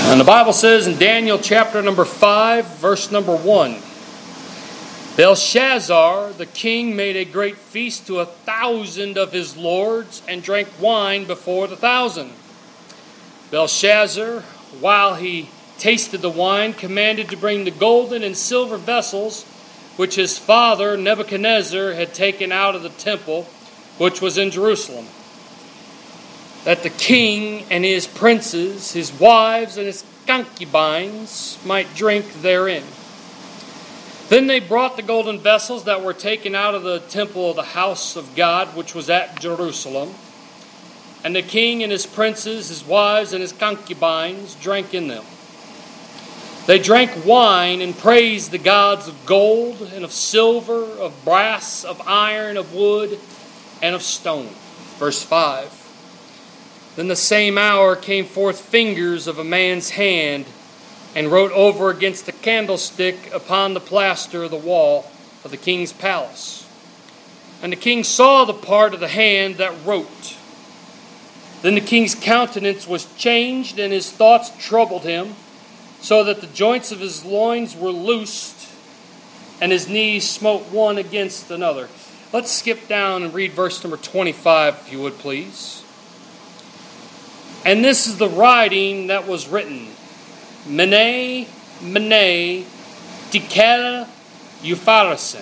And the Bible says in Daniel chapter number 5, verse number 1, Belshazzar, the king, made a great feast to 1,000 of his lords and drank wine before the 1,000. Belshazzar, while he tasted the wine, commanded to bring the golden and silver vessels which his father Nebuchadnezzar had taken out of the temple which was in Jerusalem, that the king and his princes, his wives, and his concubines might drink therein. Then they brought the golden vessels that were taken out of the temple of the house of God, which was at Jerusalem. And the king and his princes, his wives, and his concubines drank in them. They drank wine and praised the gods of gold and of silver, of brass, of iron, of wood, and of stone. Verse 5. Then the same hour came forth fingers of a man's hand, and wrote over against the candlestick upon the plaster of the wall of the king's palace. And the king saw the part of the hand that wrote. Then the king's countenance was changed, and his thoughts troubled him, so that the joints of his loins were loosed, and his knees smote one against another. Let's skip down and read verse number 25, if you would, please. And this is the writing that was written. Mene, Mene, Tekel, Upharsin.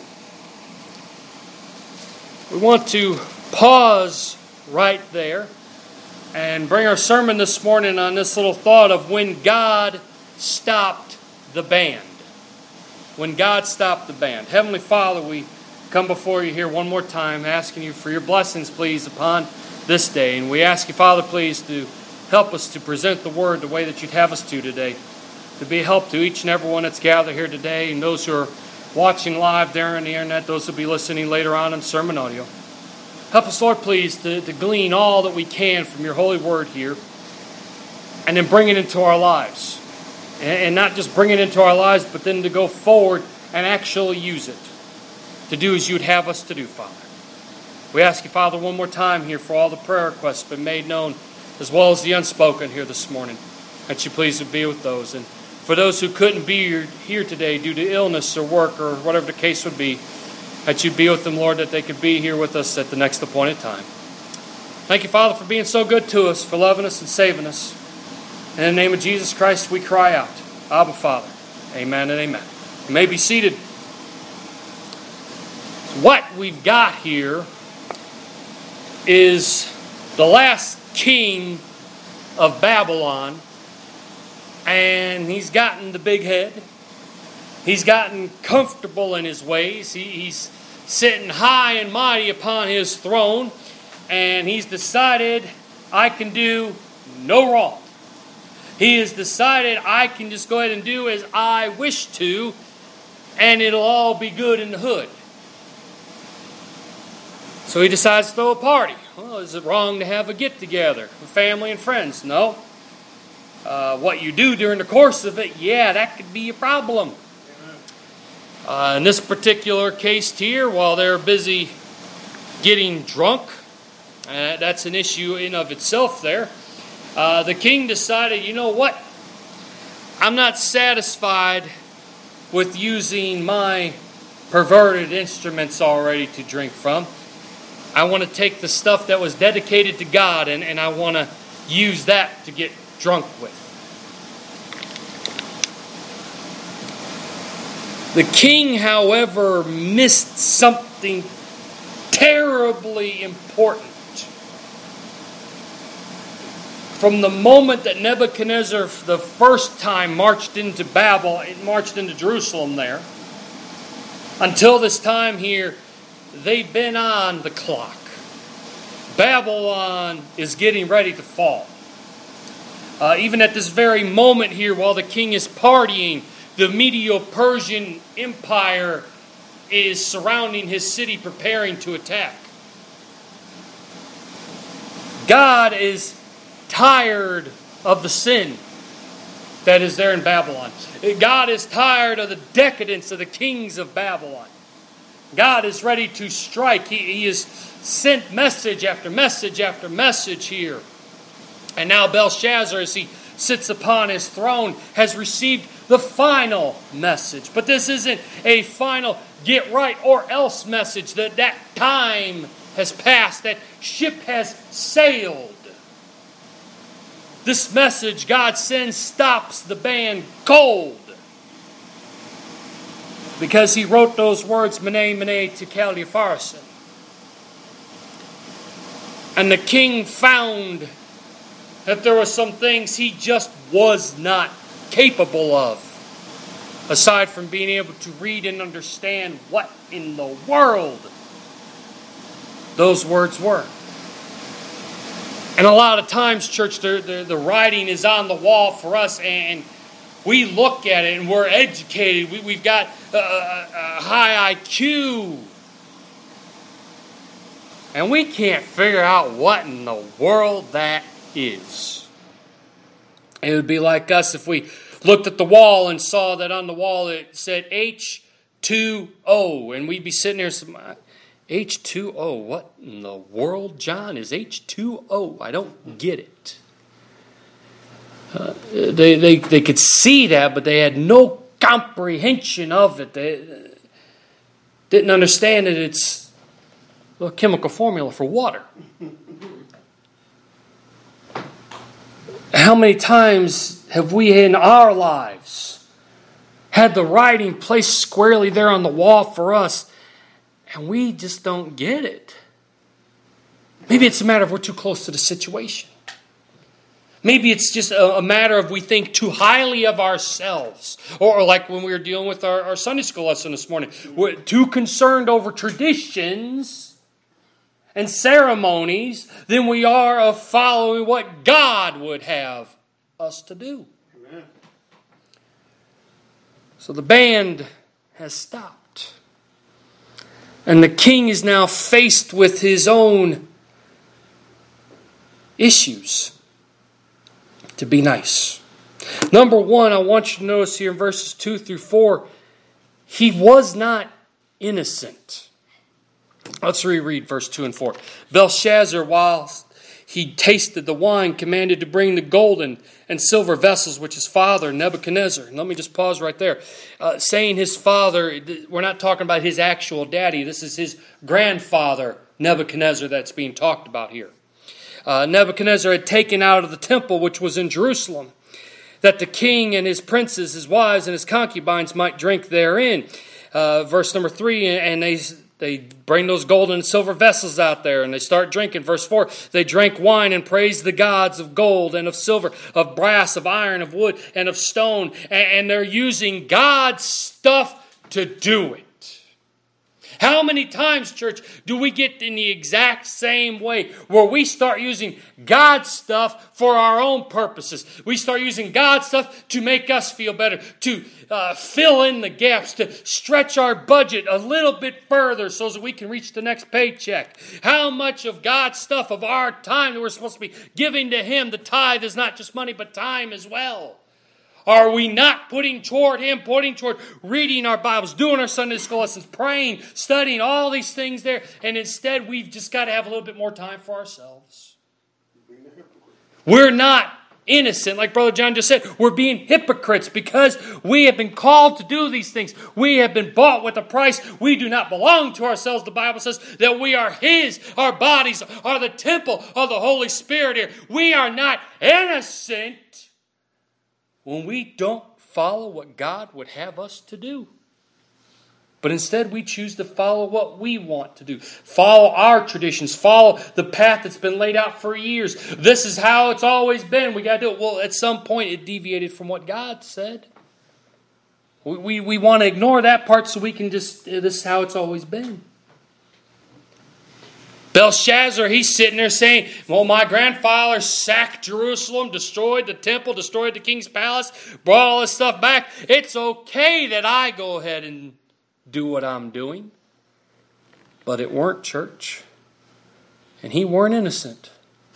We want to pause right there and bring our sermon this morning on this little thought of when God stopped the band. When God stopped the band. Heavenly Father, we come before you here one more time, asking you for your blessings, please, upon this day. And we ask you, Father, please, to help us to present the word the way that you'd have us to today. To be a help to each and every one that's gathered here today, and those who are watching live there on the internet, those who will be listening later on sermon audio. Help us, Lord, please, to glean all that we can from your holy word here, and then bring it into our lives. And not just bring it into our lives, but then to go forward and actually use it. To do as you'd have us to do, Father. We ask you, Father, one more time here for all the prayer requests been made known, as well as the unspoken here this morning, that you please would be with those. And for those who couldn't be here today due to illness or work or whatever the case would be, that you'd be with them, Lord, that they could be here with us at the next appointed time. Thank you, Father, for being so good to us, for loving us and saving us. In the name of Jesus Christ, we cry out, Abba, Father. Amen and amen. You may be seated. What we've got here is the last king of Babylon, and he's gotten the big head. He's gotten comfortable in his ways. He's sitting high and mighty upon his throne, and he's decided, I can do no wrong. He has decided, I can just go ahead and do as I wish to, and it'll all be good in the hood. So he decides to throw a party. Well, is it wrong to have a get-together with family and friends? No. What you do during the course of it, yeah, that could be a problem. In this particular case here, while they're busy getting drunk, that's an issue in of itself there, the king decided, you know what? I'm not satisfied with using my perverted instruments already to drink from. I want to take the stuff that was dedicated to God and I want to use that to get drunk with. The king, however, missed something terribly important. From the moment that Nebuchadnezzar the first time marched into Jerusalem there, until this time here, they've been on the clock. Babylon is getting ready to fall. Even at this very moment here, while the king is partying, the Medo-Persian Empire is surrounding his city, preparing to attack. God is tired of the sin that is there in Babylon. God is tired of the decadence of the kings of Babylon. God is ready to strike. He has sent message after message after message here. And now Belshazzar, as he sits upon his throne, has received the final message. But this isn't a final get right or else message. That time has passed. That ship has sailed. This message God sends stops the band cold. Because he wrote those words, Mene, Mene, Tekel Upharsin. And the king found that there were some things he just was not capable of. Aside from being able to read and understand what in the world those words were. And a lot of times, church, the writing is on the wall for us, and we look at it and we're educated. We've got a high IQ. And we can't figure out what in the world that is. It would be like us if we looked at the wall and saw that on the wall it said H2O. And we'd be sitting there saying, H2O? What in the world, John, is H2O? I don't get it. They could see that, but they had no comprehension of it. They didn't understand that it's a chemical formula for water. How many times have we in our lives had the writing placed squarely there on the wall for us, and we just don't get it? Maybe it's a matter of we're too close to the situation. Maybe it's just a matter of we think too highly of ourselves. Or like when we were dealing with our Sunday school lesson this morning. We're too concerned over traditions and ceremonies than we are of following what God would have us to do. Amen. So the band has stopped. And the king is now faced with his own issues. To be nice. Number one, I want you to notice here in verses 2 through 4, he was not innocent. Let's reread verse 2 and 4. Belshazzar, while he tasted the wine, commanded to bring the golden and silver vessels, which his father, Nebuchadnezzar. And let me just pause right there. Saying his father, we're not talking about his actual daddy. This is his grandfather, Nebuchadnezzar, that's being talked about here. Nebuchadnezzar had taken out of the temple which was in Jerusalem, that the king and his princes, his wives, and his concubines might drink therein. Verse number 3, and they bring those golden and silver vessels out there, and they start drinking. Verse 4, they drank wine and praised the gods of gold and of silver, of brass, of iron, of wood, and of stone. And they're using God's stuff to do it. How many times, church, do we get in the exact same way where we start using God's stuff for our own purposes? We start using God's stuff to make us feel better, to fill in the gaps, to stretch our budget a little bit further so that we can reach the next paycheck. How much of God's stuff, of our time that we're supposed to be giving to Him, the tithe is not just money but time as well. Are we not putting toward Him, putting toward reading our Bibles, doing our Sunday school lessons, praying, studying, all these things there, and instead we've just got to have a little bit more time for ourselves? We're not innocent, like Brother John just said. We're being hypocrites because we have been called to do these things. We have been bought with a price. We do not belong to ourselves. The Bible says that we are His. Our bodies are the temple of the Holy Spirit here. We are not innocent when we don't follow what God would have us to do. But instead we choose to follow what we want to do. Follow our traditions. Follow the path that's been laid out for years. This is how it's always been. We got to do it. Well, at some point it deviated from what God said. We want to ignore that part so we can just, this is how it's always been. Belshazzar, he's sitting there saying, well, my grandfather sacked Jerusalem, destroyed the temple, destroyed the king's palace, brought all this stuff back. It's okay that I go ahead and do what I'm doing. But it weren't, church. And he weren't innocent.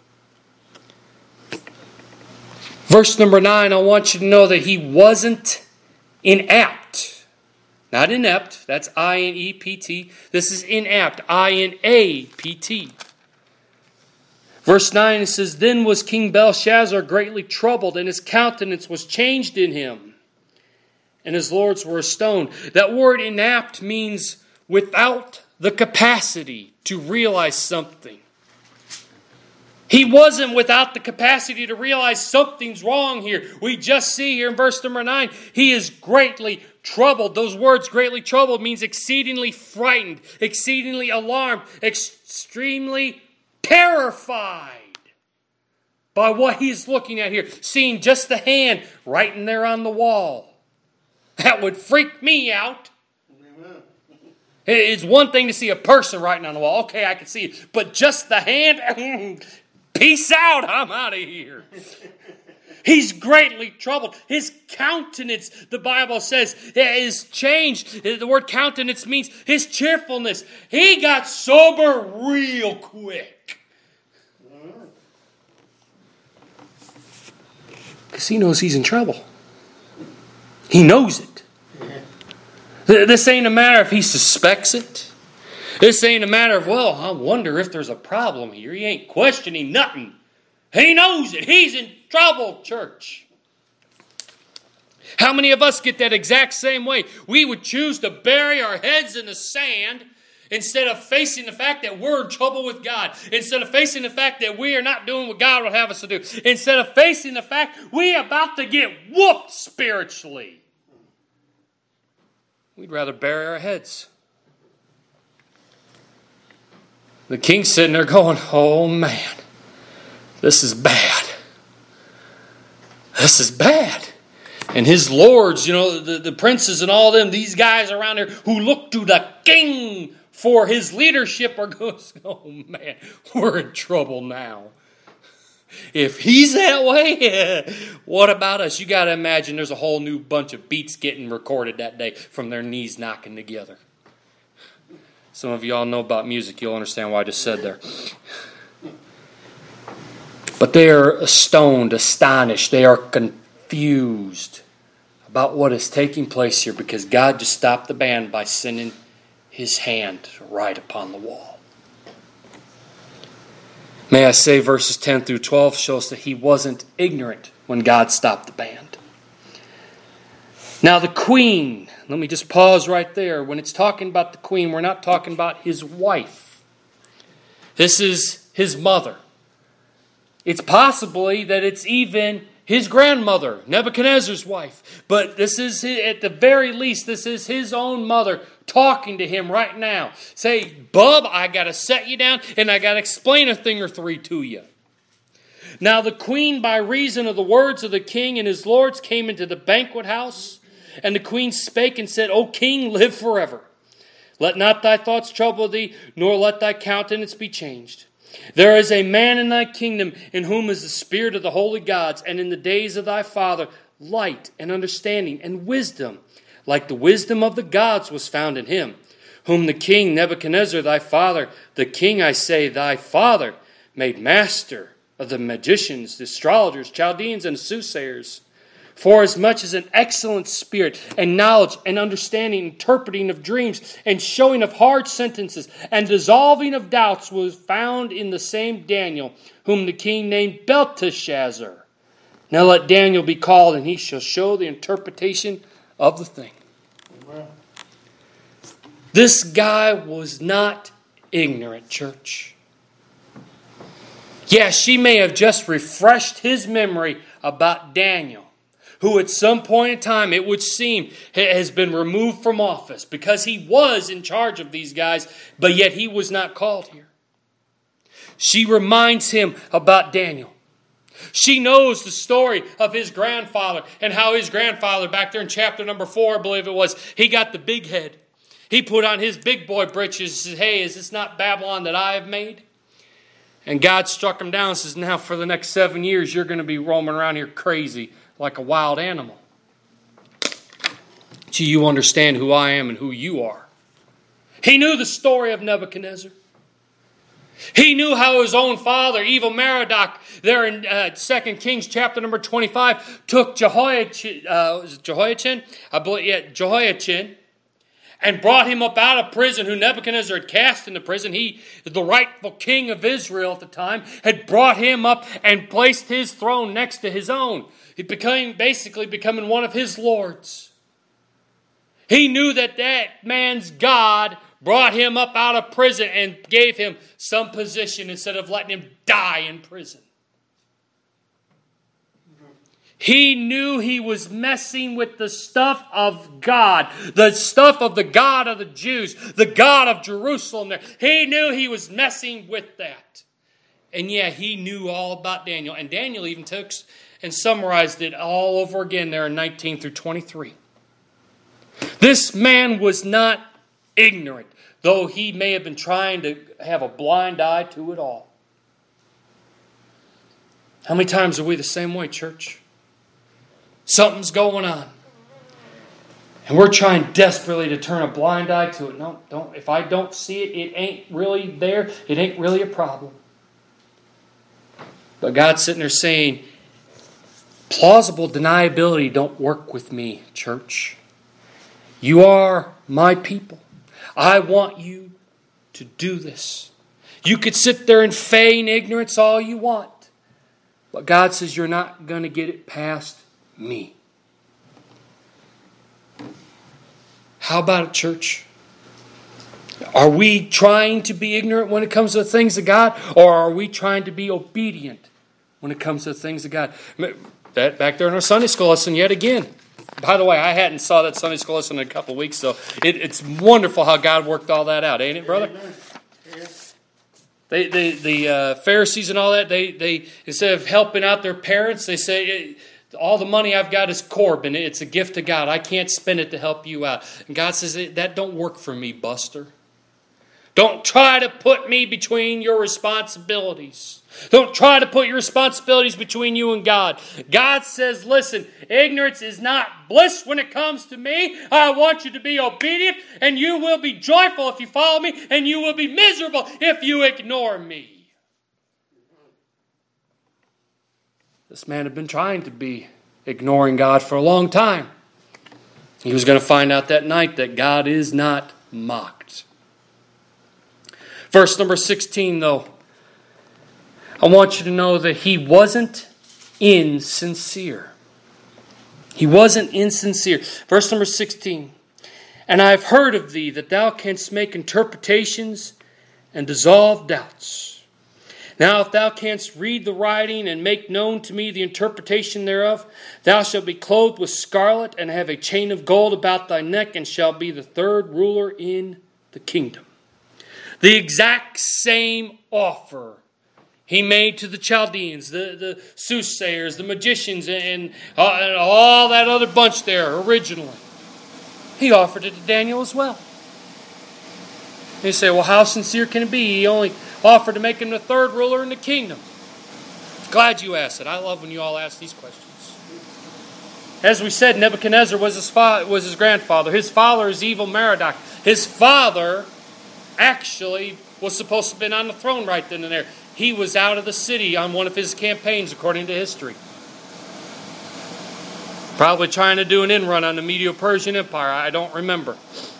Verse number 9, I want you to know that he wasn't inapt. Not inept, that's I-N-E-P-T. This is inapt, I-N-A-P-T. Verse 9, it says, Then was King Belshazzar greatly troubled, and his countenance was changed in him, and his lords were stoned. That word inapt means without the capacity to realize something. He wasn't without the capacity to realize something's wrong here. We just see here in verse number 9, he is greatly troubled. Those words, greatly troubled, means exceedingly frightened, exceedingly alarmed, extremely terrified by what he's looking at here. Seeing just the hand writing there on the wall. That would freak me out. It's one thing to see a person writing on the wall. Okay, I can see it. But just the hand, peace out, I'm out of here. He's greatly troubled. His countenance, the Bible says, is changed. The word countenance means his cheerfulness. He got sober real quick. Because he knows he's in trouble. He knows it. This ain't a matter if he suspects it. This ain't a matter of, well, I wonder if there's a problem here. He ain't questioning nothing. He knows it. He's in trouble, church. How many of us get that exact same way? We would choose to bury our heads in the sand instead of facing the fact that we're in trouble with God. Instead of facing the fact that we are not doing what God would have us to do. Instead of facing the fact we're about to get whooped spiritually. We'd rather bury our heads. The king's sitting there going, oh man, this is bad. This is bad. And his lords, the princes and all them, these guys around there who look to the king for his leadership are going, oh man, we're in trouble now. If he's that way, what about us? You got to imagine there's a whole new bunch of beats getting recorded that day from their knees knocking together. Some of you all know about music. You'll understand why I just said there. But they are stoned, astonished. They are confused about what is taking place here because God just stopped the band by sending his hand right upon the wall. May I say verses 10 through 12 shows that he wasn't ignorant when God stopped the band. Now the queen, let me just pause right there. When it's talking about the queen, we're not talking about his wife. This is his mother. It's possibly that it's even his grandmother, Nebuchadnezzar's wife. But this is, at the very least, this is his own mother talking to him right now. Say, bub, I got to set you down and I got to explain a thing or three to you. Now the queen, by reason of the words of the king and his lords, came into the banquet house. And the queen spake and said, O king, live forever. Let not thy thoughts trouble thee, nor let thy countenance be changed. There is a man in thy kingdom in whom is the spirit of the holy gods, and in the days of thy father light and understanding and wisdom, like the wisdom of the gods was found in him, whom the king Nebuchadnezzar thy father, the king, I say, thy father, made master of the magicians, the astrologers, Chaldeans, and soothsayers. For as much as an excellent spirit and knowledge and understanding, interpreting of dreams and showing of hard sentences and dissolving of doubts was found in the same Daniel, whom the king named Belteshazzar. Now let Daniel be called, and he shall show the interpretation of the thing. Amen. This guy was not ignorant, church. Yeah, she may have just refreshed his memory about Daniel, who at some point in time, it would seem, has been removed from office because he was in charge of these guys, but yet he was not called here. She reminds him about Daniel. She knows the story of his grandfather and how his grandfather, back there in chapter number 4, I believe it was, he got the big head. He put on his big boy britches and said, hey, is this not Babylon that I have made? And God struck him down and says, now for the next 7 years, you're going to be roaming around here crazy like a wild animal. Do you understand who I am and who you are? He knew the story of Nebuchadnezzar. He knew how his own father, evil Merodach, there in 2 Kings chapter number 25, took Jehoiachin, and brought him up out of prison, who Nebuchadnezzar had cast into prison. He, the rightful king of Israel at the time, had brought him up and placed his throne next to his own. He became basically becoming one of his lords. He knew that that man's God brought him up out of prison and gave him some position instead of letting him die in prison. He knew he was messing with the stuff of God, the stuff of the God of the Jews, the God of Jerusalem there. He knew he was messing with that. And yeah, he knew all about Daniel. And Daniel even took and summarized it all over again there in 19 through 23. This man was not ignorant, though he may have been trying to have a blind eye to it all. How many times are we the same way, church? Something's going on. And we're trying desperately to turn a blind eye to it. No, don't. If I don't see it, it ain't really there. It ain't really a problem. But God's sitting there saying, plausible deniability don't work with me, church. You are my people. I want you to do this. You could sit there and feign ignorance all you want. But God says you're not going to get it past me. How about it, church? Are we trying to be ignorant when it comes to the things of God? Or are we trying to be obedient when it comes to the things of God? That back there in our Sunday school lesson yet again. By the way, I hadn't saw that Sunday school lesson in a couple of weeks, so it's wonderful how God worked all that out, ain't it, brother? The Pharisees and all that, they instead of helping out their parents, they say, all the money I've got is Corbin. It's a gift to God. I can't spend it to help you out. And God says, that don't work for me, Buster. Don't try to put me between your responsibilities. Don't try to put your responsibilities between you and God. God says, listen, ignorance is not bliss when it comes to me. I want you to be obedient, and you will be joyful if you follow me, and you will be miserable if you ignore me. This man had been trying to be ignoring God for a long time. He was going to find out that night that God is not mocked. Verse number 16, though. I want you to know that he wasn't insincere. He wasn't insincere. Verse number 16. And I have heard of thee that thou canst make interpretations and dissolve doubts. Now if thou canst read the writing and make known to me the interpretation thereof, thou shalt be clothed with scarlet and have a chain of gold about thy neck and shalt be the third ruler in the kingdom. The exact same offer he made to the Chaldeans, the soothsayers, the magicians, and all that other bunch there originally. He offered it to Daniel as well. And you say, well, how sincere can it be? He only offered to make him the third ruler in the kingdom. Glad you asked it. I love when you all ask these questions. As we said, Nebuchadnezzar was his grandfather. His father is evil Merodach. His father actually was supposed to have been on the throne right then and there. He was out of the city on one of his campaigns, according to history. Probably trying to do an in-run on the Medo-Persian Empire. I don't remember.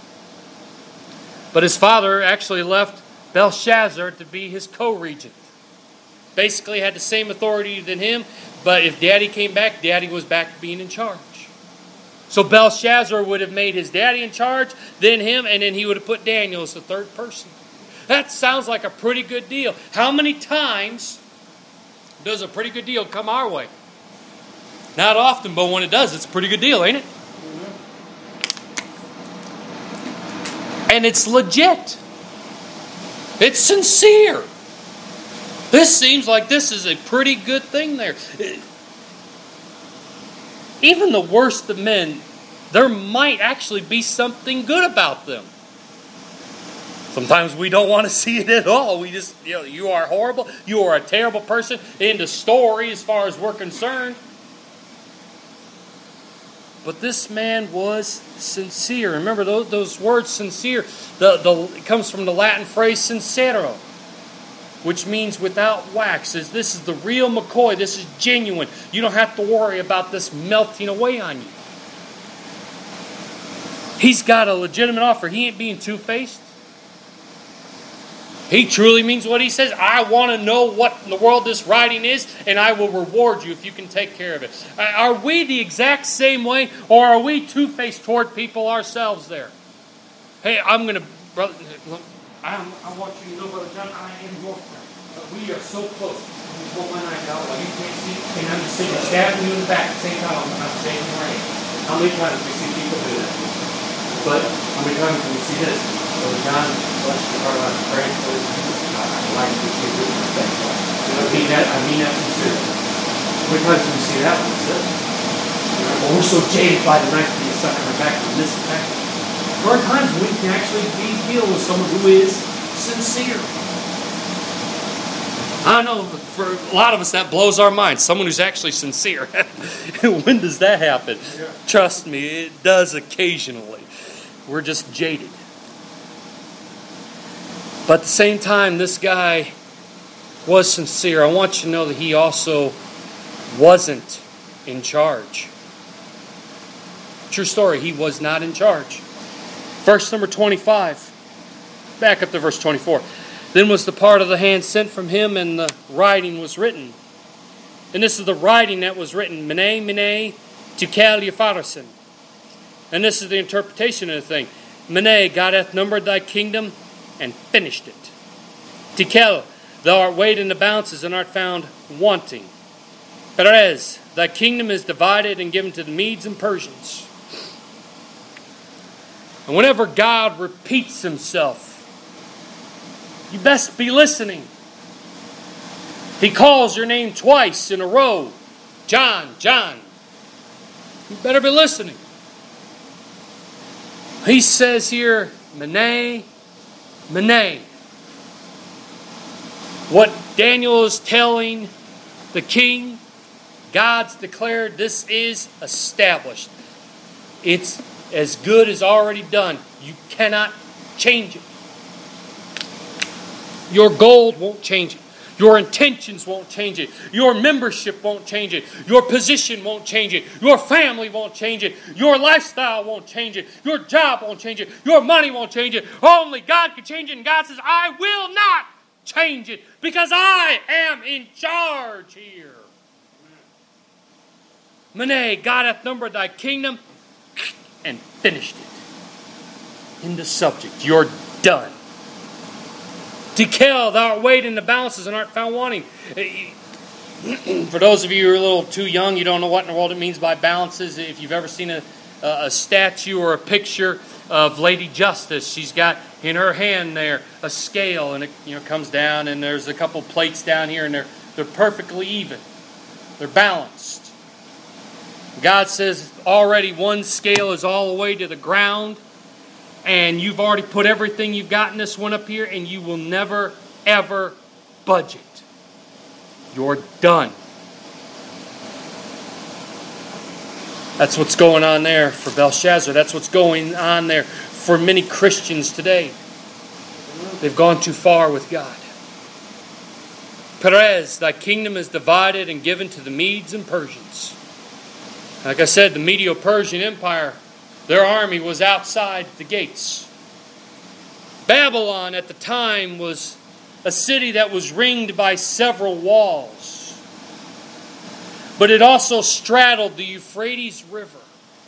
But his father actually left Belshazzar to be his co-regent. Basically had the same authority than him, but if Daddy came back, Daddy was back to being in charge. So Belshazzar would have made his daddy in charge, then him, and then he would have put Daniel as the third person. That sounds like a pretty good deal. How many times does a pretty good deal come our way? Not often, but when it does, it's a pretty good deal, ain't it? And it's legit. It's sincere. This seems like this is a pretty good thing there. Even the worst of men, there might actually be something good about them. Sometimes we don't want to see it at all. We just, you are horrible. You are a terrible person. End of story as far as we're concerned. But this man was sincere. Remember those words, sincere. It comes from the Latin phrase sincero, which means without wax. This is the real McCoy. This is genuine. You don't have to worry about this melting away on you. He's got a legitimate offer. He ain't being two-faced. He truly means what he says. I want to know what in the world this writing is, and I will reward you if you can take care of it. Are we the exact same way, or are we two-faced toward people ourselves there? Hey, brother, look, I want you to know, Brother John, I am your friend. But we are so close. You pull my knife out while you can't see, and I'm just sitting stabbing you in the back at the same time. I'm shaking your hand. How many times do we see people do that? But how many times do we see this? Brother John, bless your heart, I'm praying for you. I'd like to see you in that way. I mean that sincerely. How many times do we see that one? Well, we're so jaded by the knife being stuck in our back from this attack. There are times when we can actually deal with someone who is sincere. I know for a lot of us that blows our minds. Someone who's actually sincere. When does that happen? Yeah. Trust me, it does occasionally. We're just jaded. But at the same time, this guy was sincere. I want you to know that he also wasn't in charge. True story, he was not in charge. Verse number 25. Back up to verse 24. Then was the part of the hand sent from him, and the writing was written. And this is the writing that was written. Mene, mene, tekel upharsin. And this is the interpretation of the thing. Mene, God hath numbered thy kingdom, and finished it. Tekel, thou art weighed in the balances, and art found wanting. Peres, thy kingdom is divided and given to the Medes and Persians. And whenever God repeats himself, you best be listening. He calls your name twice in a row. John, John. You better be listening. He says here, Mene, Mene. What Daniel is telling the king, God's declared this is established. It's as good as already done. You cannot change it. Your gold won't change it. Your intentions won't change it. Your membership won't change it. Your position won't change it. Your family won't change it. Your lifestyle won't change it. Your job won't change it. Your money won't change it. Only God can change it. And God says, I will not change it because I am in charge here. Mene, God hath numbered thy kingdom and finished it. In the subject, you're done. Tekel, thou art weighed in the balances and art found wanting. For those of you who are a little too young, you don't know what in the world it means by balances. If you've ever seen a statue or a picture of Lady Justice, she's got in her hand there a scale, and it comes down, and there's a couple plates down here, and they're perfectly even. They're balanced. God says already one scale is all the way to the ground, and you've already put everything you've got in this one up here, and you will never, ever budge it. You're done. That's what's going on there for Belshazzar. That's what's going on there for many Christians today. They've gone too far with God. Peres, thy kingdom is divided and given to the Medes and Persians. Like I said, the Medo-Persian Empire, their army was outside the gates. Babylon at the time was a city that was ringed by several walls. But it also straddled the Euphrates River,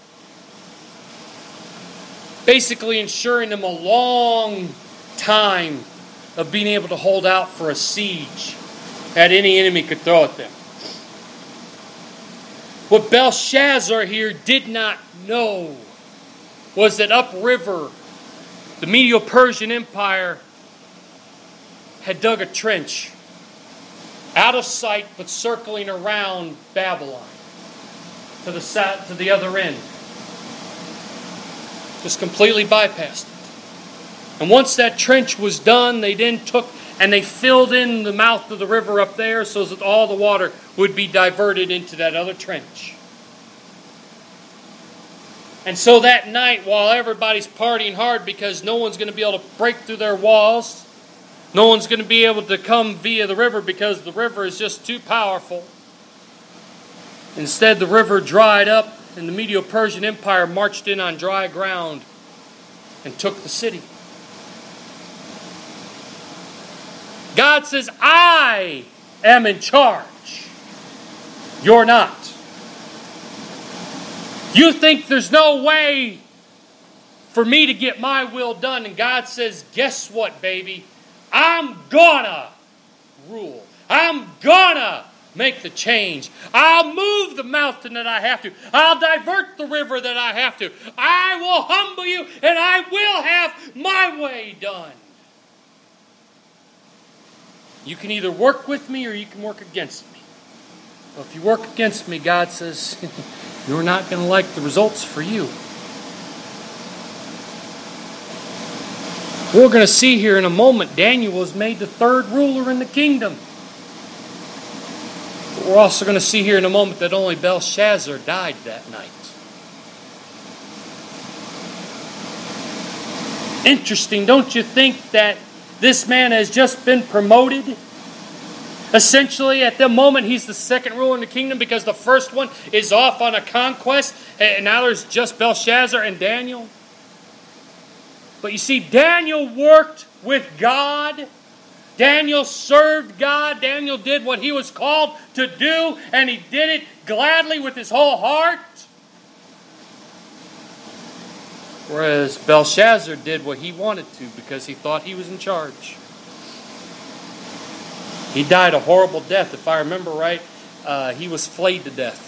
basically ensuring them a long time of being able to hold out for a siege that any enemy could throw at them. What Belshazzar here did not know was that upriver, the Medo-Persian Empire had dug a trench out of sight but circling around Babylon to the other end. Just completely bypassed it. And once that trench was done, they then took and they filled in the mouth of the river up there so that all the water would be diverted into that other trench. And so that night, while everybody's partying hard because no one's going to be able to break through their walls, no one's going to be able to come via the river because the river is just too powerful. Instead, the river dried up and the Medo-Persian Empire marched in on dry ground and took the city. God says, I am in charge. You're not. You think there's no way for me to get my will done. And God says, guess what, baby? I'm gonna rule. I'm gonna make the change. I'll move the mountain that I have to. I'll divert the river that I have to. I will humble you and I will have my way done. You can either work with me or you can work against me. Well, if you work against me, God says, you're not going to like the results for you. We're going to see here in a moment, Daniel was made the third ruler in the kingdom. But we're also going to see here in a moment that only Belshazzar died that night. Interesting, don't you think that this man has just been promoted? Essentially, at the moment, he's the second ruler in the kingdom because the first one is off on a conquest. And now there's just Belshazzar and Daniel. But you see, Daniel worked with God. Daniel served God. Daniel did what he was called to do. And he did it gladly with his whole heart. Whereas Belshazzar did what he wanted to because he thought he was in charge. He died a horrible death. If I remember right, he was flayed to death.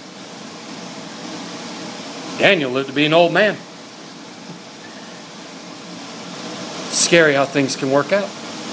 Daniel lived to be an old man. Scary how things can work out.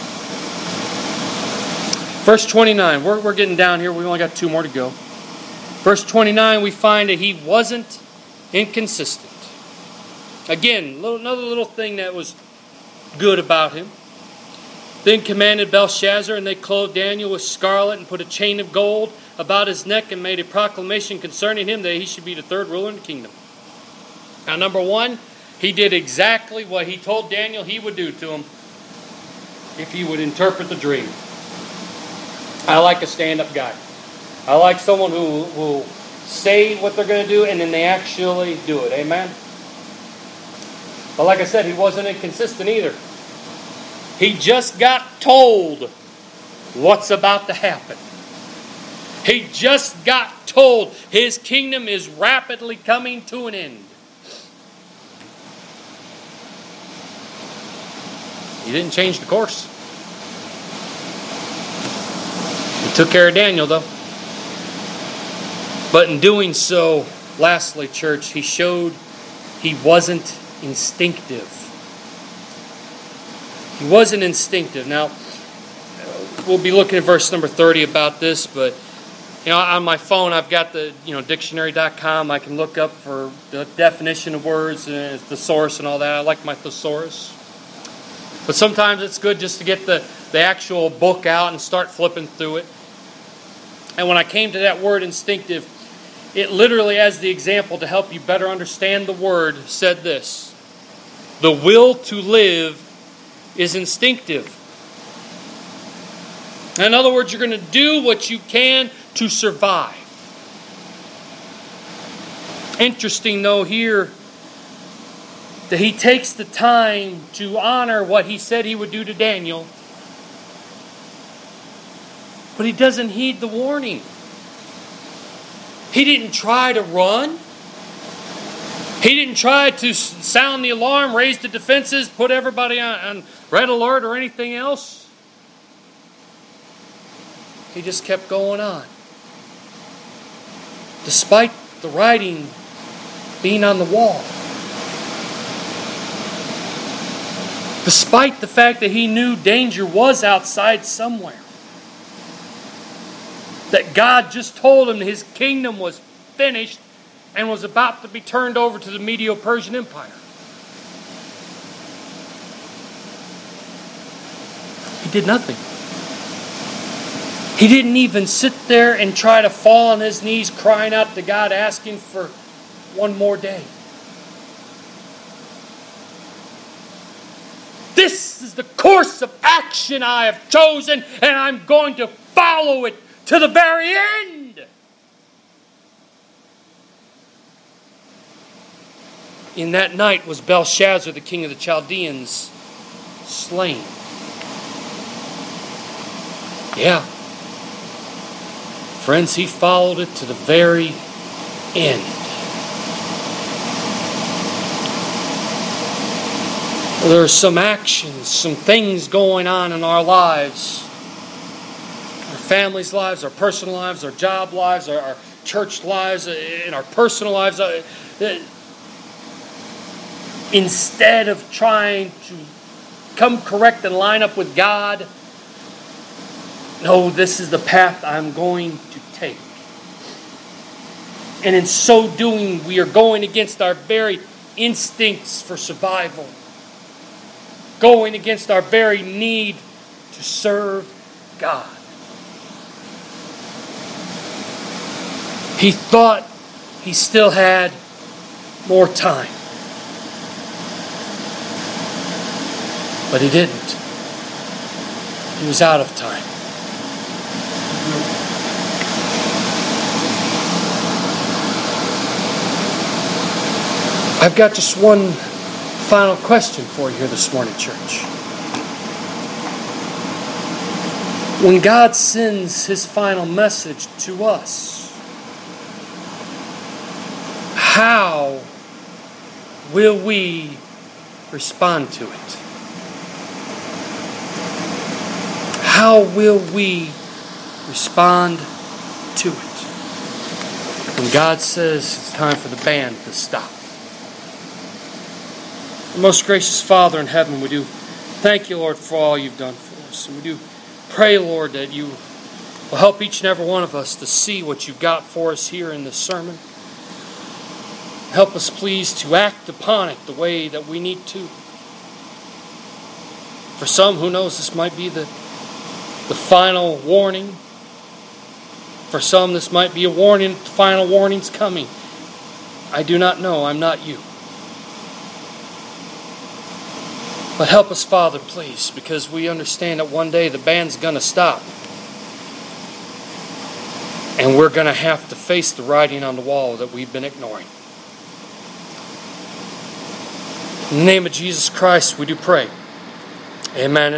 Verse 29. We're getting down here. We only got 2 more to go. Verse 29, we find that he wasn't inconsistent. Again, another little thing that was good about him. Then commanded Belshazzar, and they clothed Daniel with scarlet and put a chain of gold about his neck and made a proclamation concerning him that he should be the third ruler in the kingdom. Now, number 1, he did exactly what he told Daniel he would do to him if he would interpret the dream. I like a stand-up guy. I like someone who will say what they're going to do and then they actually do it. Amen? But like I said, he wasn't inconsistent either. He just got told what's about to happen. He just got told his kingdom is rapidly coming to an end. He didn't change the course. He took care of Daniel, though. But in doing so, lastly, church, he showed he wasn't instinctive. He wasn't instinctive. Now, we'll be looking at verse number 30 about this, but on my phone I've got the dictionary.com. I can look up for the definition of words and thesaurus and all that. I like my thesaurus. But sometimes it's good just to get the actual book out and start flipping through it. And when I came to that word instinctive, it literally, as the example to help you better understand the word, said this: the will to live is instinctive. In other words, you're going to do what you can to survive. Interesting, though, here that he takes the time to honor what he said he would do to Daniel, but he doesn't heed the warning. He didn't try to run. He didn't try to sound the alarm, raise the defenses, put everybody on red alert or anything else. He just kept going on. Despite the writing being on the wall. Despite the fact that he knew danger was outside somewhere. That God just told him his kingdom was finished and was about to be turned over to the Medo-Persian Empire. He did nothing. He didn't even sit there and try to fall on his knees crying out to God asking for one more day. This is the course of action I have chosen, and I'm going to follow it to the very end. in that night was Belshazzar, the king of the Chaldeans, slain. Yeah. Friends, he followed it to the very end. There are some actions, some things going on in our lives. Our family's lives, our personal lives, our job lives, our church lives, and our personal lives. Instead of trying to come correct and line up with God, no, this is the path I'm going to take. And in so doing, we are going against our very instincts for survival. Going against our very need to serve God. He thought he still had more time. But he didn't. He was out of time. I've got just one final question for you here this morning, church. When God sends His final message to us, how will we respond to it? How will we respond to it? When God says it's time for the band to stop. Most gracious Father in heaven, we do thank you, Lord, for all you've done for us. And we do pray, Lord, that you will help each and every one of us to see what you've got for us here in this sermon. Help us, please, to act upon it the way that we need to. For some, who knows, this might be the final warning. For some, this might be a warning, the final warning's coming. I do not know. I'm not you. But help us, Father, please, because we understand that one day the band's going to stop. And we're going to have to face the writing on the wall that we've been ignoring. In the name of Jesus Christ, we do pray. Amen.